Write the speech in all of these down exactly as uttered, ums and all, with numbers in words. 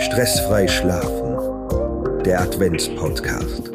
Stressfrei schlafen. Der Adventspodcast.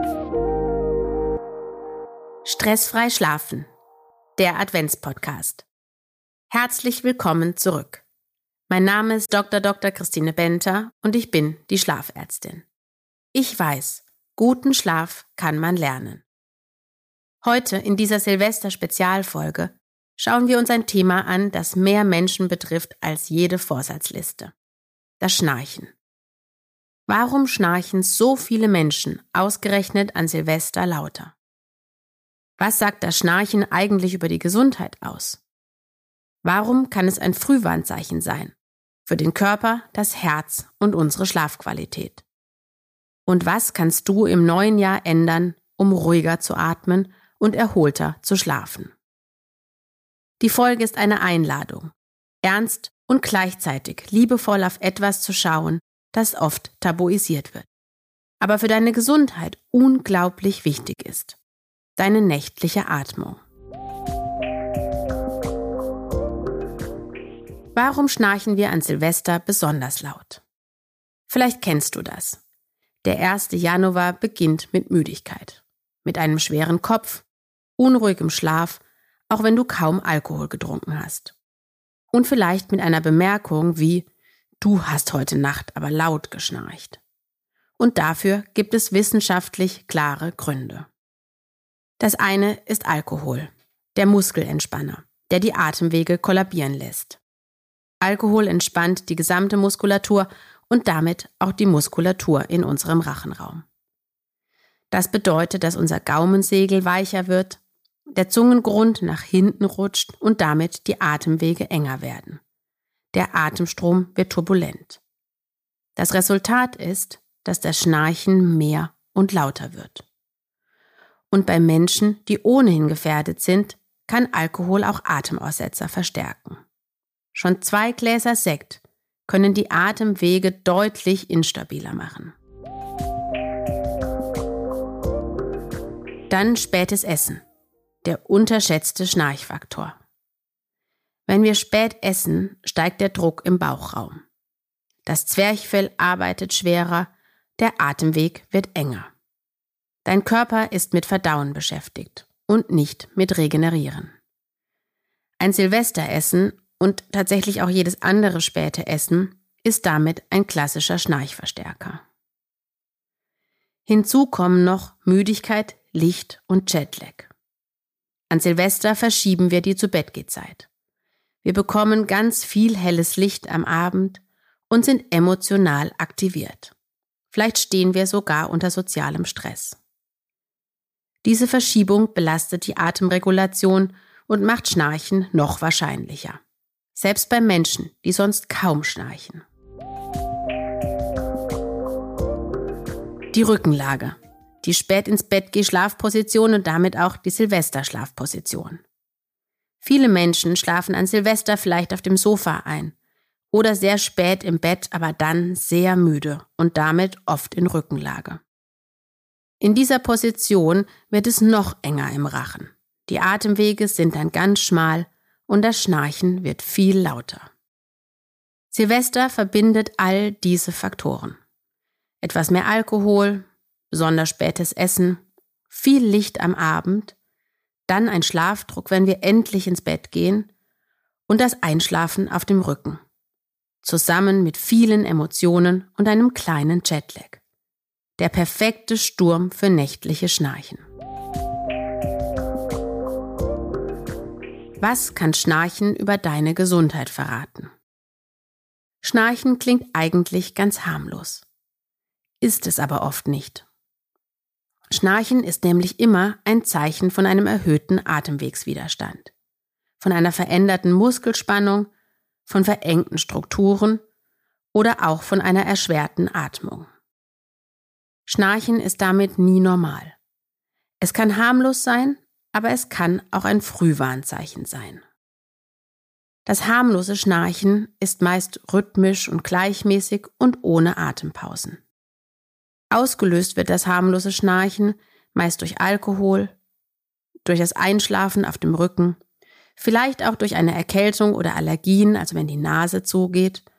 Stressfrei schlafen. Der Adventspodcast. Herzlich willkommen zurück. Mein Name ist Doktor Doktor Christine Benter und ich bin die Schlafärztin. Ich weiß, guten Schlaf kann man lernen. Heute in dieser Silvester-Spezialfolge schauen wir uns ein Thema an, das mehr Menschen betrifft als jede Vorsatzliste. Das Schnarchen. Warum schnarchen so viele Menschen ausgerechnet an Silvester lauter? Was sagt das Schnarchen eigentlich über die Gesundheit aus? Warum kann es ein Frühwarnzeichen sein? Für den Körper, das Herz und unsere Schlafqualität. Und was kannst du im neuen Jahr ändern, um ruhiger zu atmen und erholter zu schlafen? Die Folge ist eine Einladung, ernst und gleichzeitig liebevoll auf etwas zu schauen, das oft tabuisiert wird, aber für deine Gesundheit unglaublich wichtig ist. Deine nächtliche Atmung. Warum schnarchen wir an Silvester besonders laut? Vielleicht kennst du das. Der erste Januar beginnt mit Müdigkeit, mit einem schweren Kopf, unruhigem Schlaf, auch wenn du kaum Alkohol getrunken hast. Und vielleicht mit einer Bemerkung wie, du hast heute Nacht aber laut geschnarcht. Und dafür gibt es wissenschaftlich klare Gründe. Das eine ist Alkohol, der Muskelentspanner, der die Atemwege kollabieren lässt. Alkohol entspannt die gesamte Muskulatur und damit auch die Muskulatur in unserem Rachenraum. Das bedeutet, dass unser Gaumensegel weicher wird, der Zungengrund nach hinten rutscht und damit die Atemwege enger werden. Der Atemstrom wird turbulent. Das Resultat ist, dass das Schnarchen mehr und lauter wird. Und bei Menschen, die ohnehin gefährdet sind, kann Alkohol auch Atemaussetzer verstärken. Schon zwei Gläser Sekt können die Atemwege deutlich instabiler machen. Dann spätes Essen. Der unterschätzte Schnarchfaktor. Wenn wir spät essen, steigt der Druck im Bauchraum. Das Zwerchfell arbeitet schwerer, der Atemweg wird enger. Dein Körper ist mit Verdauen beschäftigt und nicht mit Regenerieren. Ein Silvesteressen und tatsächlich auch jedes andere späte Essen ist damit ein klassischer Schnarchverstärker. Hinzu kommen noch Müdigkeit, Licht und Jetlag. An Silvester verschieben wir die Zu-Bett-Geh-Zeit. Wir bekommen ganz viel helles Licht am Abend und sind emotional aktiviert. Vielleicht stehen wir sogar unter sozialem Stress. Diese Verschiebung belastet die Atemregulation und macht Schnarchen noch wahrscheinlicher. Selbst bei Menschen, die sonst kaum schnarchen. Die Rückenlage. Die spät ins Bett geh Schlafposition und damit auch die Silvesterschlafposition. Viele Menschen schlafen an Silvester vielleicht auf dem Sofa ein oder sehr spät im Bett, aber dann sehr müde und damit oft in Rückenlage. In dieser Position wird es noch enger im Rachen. Die Atemwege sind dann ganz schmal und das Schnarchen wird viel lauter. Silvester verbindet all diese Faktoren. Etwas mehr Alkohol, besonders spätes Essen, viel Licht am Abend, dann ein Schlafdruck, wenn wir endlich ins Bett gehen und das Einschlafen auf dem Rücken. Zusammen mit vielen Emotionen und einem kleinen Jetlag. Der perfekte Sturm für nächtliche Schnarchen. Was kann Schnarchen über deine Gesundheit verraten? Schnarchen klingt eigentlich ganz harmlos. Ist es aber oft nicht. Schnarchen ist nämlich immer ein Zeichen von einem erhöhten Atemwegswiderstand, von einer veränderten Muskelspannung, von verengten Strukturen oder auch von einer erschwerten Atmung. Schnarchen ist damit nie normal. Es kann harmlos sein, aber es kann auch ein Frühwarnzeichen sein. Das harmlose Schnarchen ist meist rhythmisch und gleichmäßig und ohne Atempausen. Ausgelöst wird das harmlose Schnarchen meist durch Alkohol, durch das Einschlafen auf dem Rücken, vielleicht auch durch eine Erkältung oder Allergien, also wenn die Nase zugeht,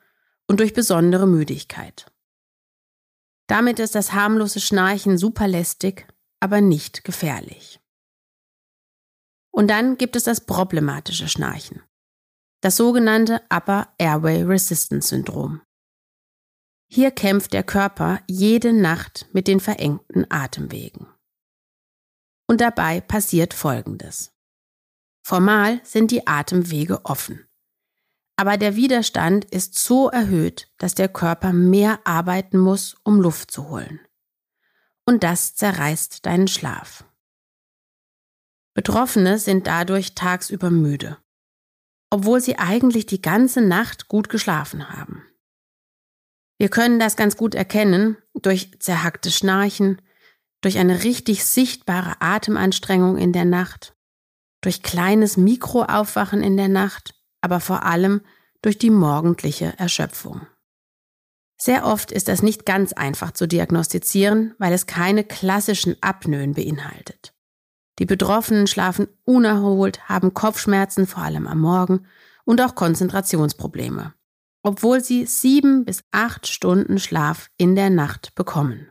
und durch besondere Müdigkeit. Damit ist das harmlose Schnarchen super lästig, aber nicht gefährlich. Und dann gibt es das problematische Schnarchen, das sogenannte Upper Airway Resistance Syndrom. Hier kämpft der Körper jede Nacht mit den verengten Atemwegen. Und dabei passiert Folgendes. Formal sind die Atemwege offen. Aber der Widerstand ist so erhöht, dass der Körper mehr arbeiten muss, um Luft zu holen. Und das zerreißt deinen Schlaf. Betroffene sind dadurch tagsüber müde, obwohl sie eigentlich die ganze Nacht gut geschlafen haben. Wir können das ganz gut erkennen durch zerhacktes Schnarchen, durch eine richtig sichtbare Atemanstrengung in der Nacht, durch kleines Mikroaufwachen in der Nacht, aber vor allem durch die morgendliche Erschöpfung. Sehr oft ist das nicht ganz einfach zu diagnostizieren, weil es keine klassischen Apnoen beinhaltet. Die Betroffenen schlafen unerholt, haben Kopfschmerzen, vor allem am Morgen, und auch Konzentrationsprobleme, obwohl sie sieben bis acht Stunden Schlaf in der Nacht bekommen.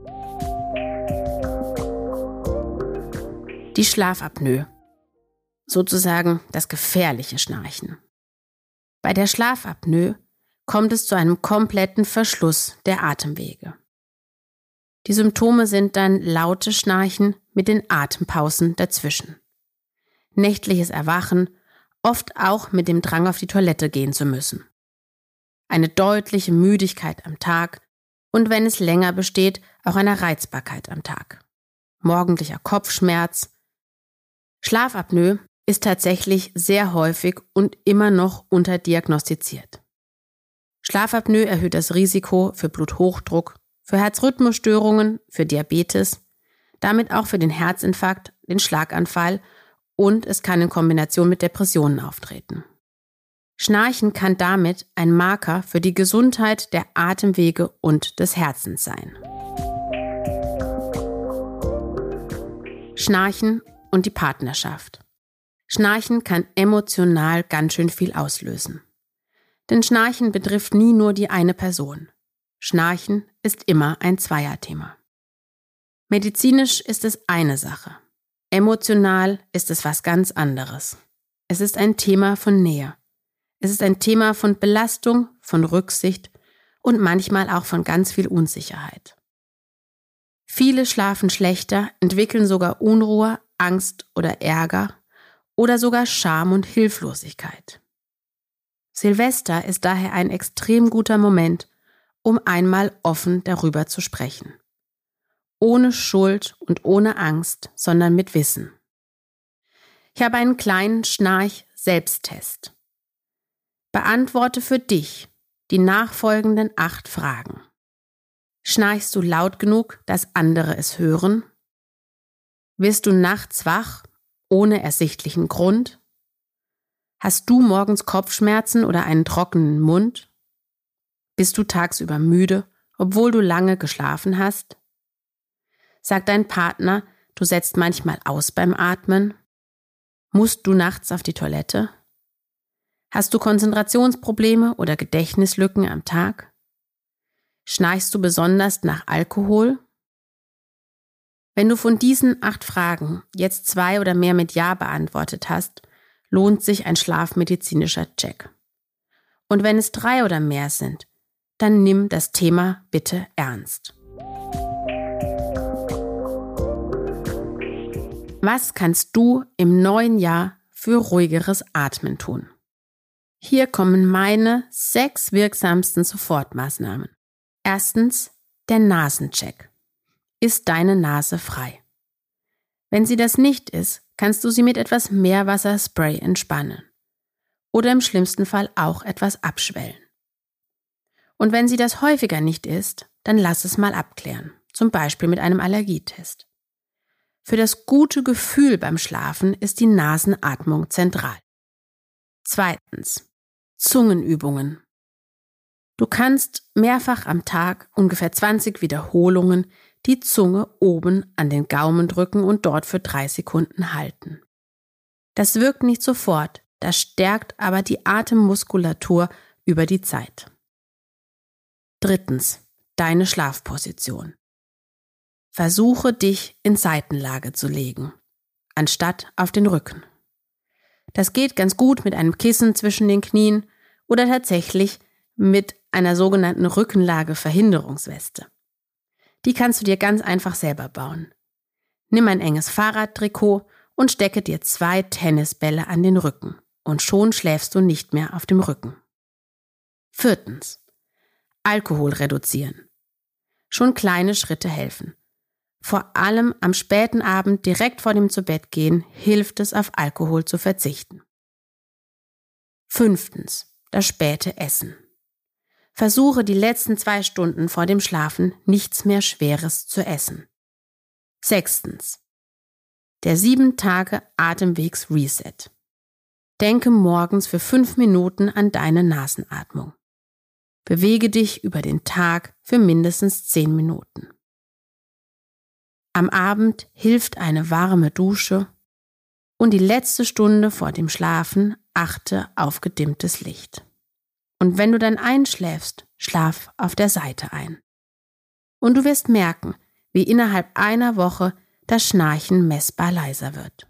Die Schlafapnoe, sozusagen das gefährliche Schnarchen. Bei der Schlafapnoe kommt es zu einem kompletten Verschluss der Atemwege. Die Symptome sind dann lautes Schnarchen mit den Atempausen dazwischen. Nächtliches Erwachen, oft auch mit dem Drang auf die Toilette gehen zu müssen. Eine deutliche Müdigkeit am Tag und wenn es länger besteht, auch eine Reizbarkeit am Tag. Morgendlicher Kopfschmerz. Schlafapnoe ist tatsächlich sehr häufig und immer noch unterdiagnostiziert. Schlafapnoe erhöht das Risiko für Bluthochdruck, für Herzrhythmusstörungen, für Diabetes, damit auch für den Herzinfarkt, den Schlaganfall und es kann in Kombination mit Depressionen auftreten. Schnarchen kann damit ein Marker für die Gesundheit der Atemwege und des Herzens sein. Schnarchen und die Partnerschaft. Schnarchen kann emotional ganz schön viel auslösen. Denn Schnarchen betrifft nie nur die eine Person. Schnarchen ist immer ein Zweierthema. Medizinisch ist es eine Sache. Emotional ist es was ganz anderes. Es ist ein Thema von Nähe. Es ist ein Thema von Belastung, von Rücksicht und manchmal auch von ganz viel Unsicherheit. Viele schlafen schlechter, entwickeln sogar Unruhe, Angst oder Ärger oder sogar Scham und Hilflosigkeit. Silvester ist daher ein extrem guter Moment, um einmal offen darüber zu sprechen. Ohne Schuld und ohne Angst, sondern mit Wissen. Ich habe einen kleinen Schnarch-Selbsttest. Beantworte für dich die nachfolgenden acht Fragen. Schnarchst du laut genug, dass andere es hören? Wirst du nachts wach, ohne ersichtlichen Grund? Hast du morgens Kopfschmerzen oder einen trockenen Mund? Bist du tagsüber müde, obwohl du lange geschlafen hast? Sagt dein Partner, du setzt manchmal aus beim Atmen? Musst du nachts auf die Toilette? Hast du Konzentrationsprobleme oder Gedächtnislücken am Tag? Schnarchst du besonders nach Alkohol? Wenn du von diesen acht Fragen jetzt zwei oder mehr mit Ja beantwortet hast, lohnt sich ein schlafmedizinischer Check. Und wenn es drei oder mehr sind, dann nimm das Thema bitte ernst. Was kannst du im neuen Jahr für ruhigeres Atmen tun? Hier kommen meine sechs wirksamsten Sofortmaßnahmen. Erstens, der Nasencheck. Ist deine Nase frei? Wenn sie das nicht ist, kannst du sie mit etwas Meerwasserspray entspannen. Oder im schlimmsten Fall auch etwas abschwellen. Und wenn sie das häufiger nicht ist, dann lass es mal abklären, zum Beispiel mit einem Allergietest. Für das gute Gefühl beim Schlafen ist die Nasenatmung zentral. Zweitens, Zungenübungen. Du kannst mehrfach am Tag, ungefähr zwanzig Wiederholungen, die Zunge oben an den Gaumen drücken und dort für drei Sekunden halten. Das wirkt nicht sofort, das stärkt aber die Atemmuskulatur über die Zeit. Drittens, deine Schlafposition. Versuche dich in Seitenlage zu legen, anstatt auf den Rücken. Das geht ganz gut mit einem Kissen zwischen den Knien oder tatsächlich mit einer sogenannten Rückenlage-Verhinderungsweste. Die kannst du dir ganz einfach selber bauen. Nimm ein enges Fahrradtrikot und stecke dir zwei Tennisbälle an den Rücken und schon schläfst du nicht mehr auf dem Rücken. Viertens. Alkohol reduzieren. Schon kleine Schritte helfen. Vor allem am späten Abend direkt vor dem Zubettgehen hilft es, auf Alkohol zu verzichten. Fünftens. Das späte Essen. Versuche die letzten zwei Stunden vor dem Schlafen nichts mehr Schweres zu essen. Sechstens. Der sieben Tage Atemwegs-Reset. Denke morgens für fünf Minuten an deine Nasenatmung. Bewege dich über den Tag für mindestens zehn Minuten. Am Abend hilft eine warme Dusche und die letzte Stunde vor dem Schlafen achte auf gedimmtes Licht. Und wenn du dann einschläfst, schlaf auf der Seite ein. Und du wirst merken, wie innerhalb einer Woche das Schnarchen messbar leiser wird.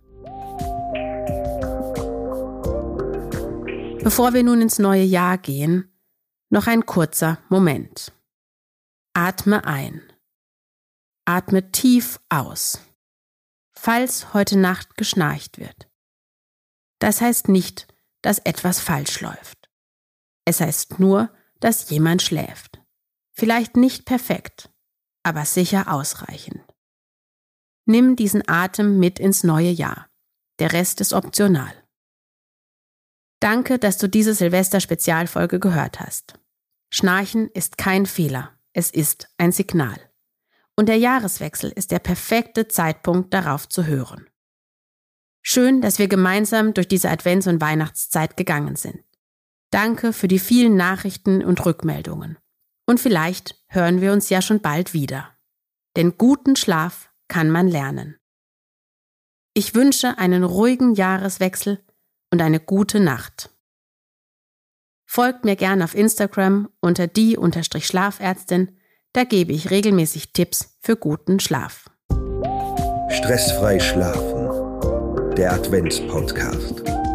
Bevor wir nun ins neue Jahr gehen, noch ein kurzer Moment. Atme ein. Atme tief aus, falls heute Nacht geschnarcht wird. Das heißt nicht, dass etwas falsch läuft. Es heißt nur, dass jemand schläft. Vielleicht nicht perfekt, aber sicher ausreichend. Nimm diesen Atem mit ins neue Jahr. Der Rest ist optional. Danke, dass du diese Silvester-Spezialfolge gehört hast. Schnarchen ist kein Fehler, es ist ein Signal. Und der Jahreswechsel ist der perfekte Zeitpunkt, darauf zu hören. Schön, dass wir gemeinsam durch diese Advents- und Weihnachtszeit gegangen sind. Danke für die vielen Nachrichten und Rückmeldungen. Und vielleicht hören wir uns ja schon bald wieder. Denn guten Schlaf kann man lernen. Ich wünsche einen ruhigen Jahreswechsel und eine gute Nacht. Folgt mir gerne auf Instagram unter die-Schlafärztin. Da gebe ich regelmäßig Tipps für guten Schlaf. Stressfrei schlafen. Der Advents-Podcast.